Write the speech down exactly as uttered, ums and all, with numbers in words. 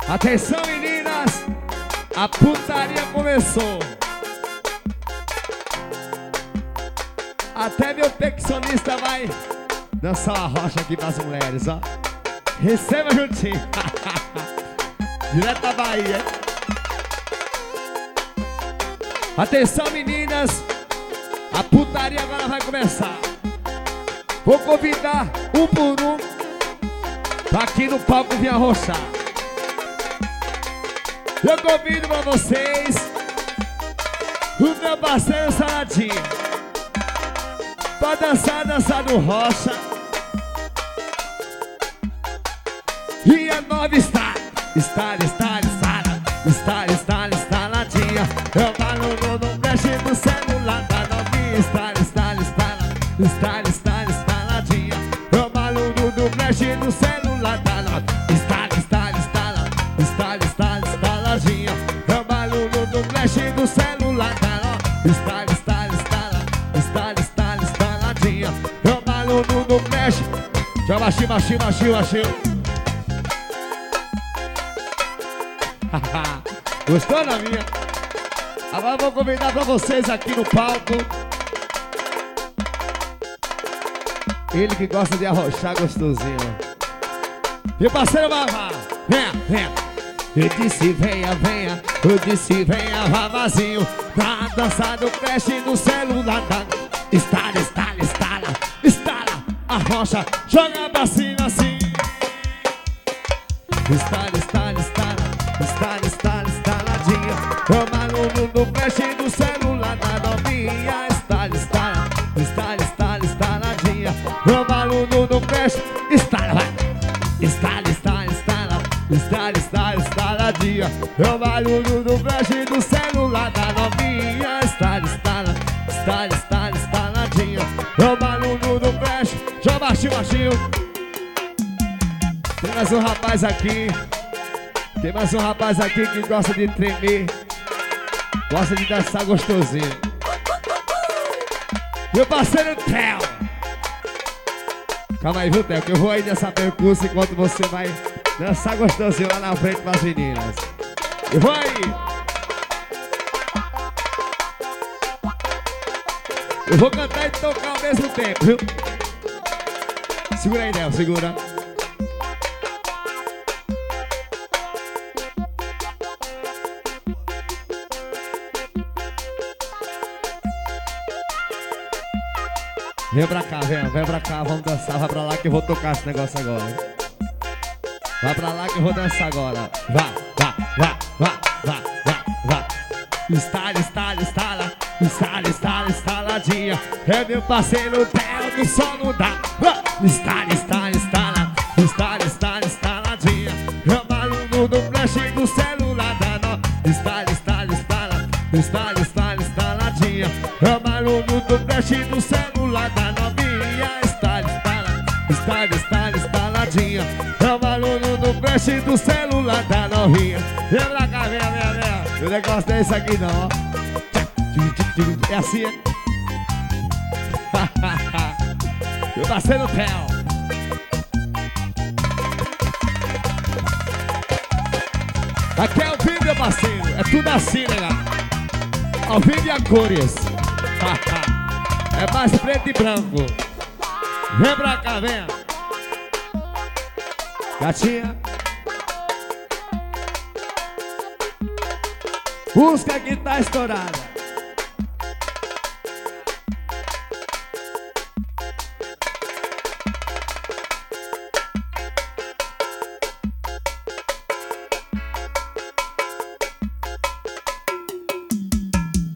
Atenção, meninas, a putaria começou. Até meu percussionista vai dançar uma rocha aqui pras mulheres, ó. Receba juntinho. Direto da Bahia. Atenção, meninas, a putaria agora vai começar. Vou convidar um por um pra aqui no palco vir arrochar. Eu convido pra vocês o meu parceiro Saladinho pra dançar, dançar no rocha. E a nova está, está, está, está, está, está, instaladinha. Eu barulho no flash do celular da novinha. Está, está, está, está, está, instaladinha. Eu barulho no flash do celular da novinha. Está, está, está, está, está, instaladinha. Eu barulho no flash do celular da novinha. Está, está, está, está, está, instaladinha. Eu barulho no flash. Já baixinho, baixinho, baixinho, baixinho. Gostou da minha? Agora vou convidar pra vocês aqui no palco ele que gosta de arrochar gostosinho. Meu parceiro Vavá, venha, venha. Eu disse venha, venha. Eu disse venha, Vavazinho, pra dançar no flash no celular da... Estala, estala, estala, estala a rocha, joga pra cima assim. Estala, estala, estala, estala, estala, estaladinha. Eu barulho no flash do celular da novinha. Estala, estala, estala, estala, estaladinha. Eu barulho no flash. Estala, vai. Estala, estala, estala, estala, estala, estaladinha. Eu barulho no flash do celular da novinha. Estala, estala, estala, estala, estaladinha. Eu barulho no flash. Já baixinho, baixinho. Tem mais um rapaz aqui. Tem mais um rapaz aqui que gosta de tremer, gosta de dançar gostosinho. Meu parceiro Theo. Calma aí, viu, Theo, que eu vou aí nessa percurso enquanto você vai dançar gostosinho lá na frente com as meninas. Eu vou aí. Eu vou cantar e tocar ao mesmo tempo, viu? Segura aí, Theo, segura. Vem pra cá, vem, vem pra cá, vamos dançar. Vai pra lá que eu vou tocar esse negócio agora. Vai pra lá que eu vou dançar agora. Vá, vá, vá, vá, vá, vá, vá. Estala, estala, estala, estala, estala, estaladinha. É meu parceiro Theo do sono da... Estala, estala, estala, estala, estala, estaladinha. É o barulho do flash do celular da no... Estala, estala, estala, estala, estala, estaladinha. É o barulho do flash do celular da novinha. Estala, estala, estala, estala, estaladinha. É o barulho do flash do celular da novinha. Vem pra cá, vem, vem, vem. Eu não gosto desse aqui não, ó. É assim, é? Meu parceiro Theo. Aqui é o vídeo, meu parceiro. É tudo assim, legal. Ao vivo e a cores. É mais preto e branco. Vem pra cá, vem. Gatinha. Busca que tá estourada.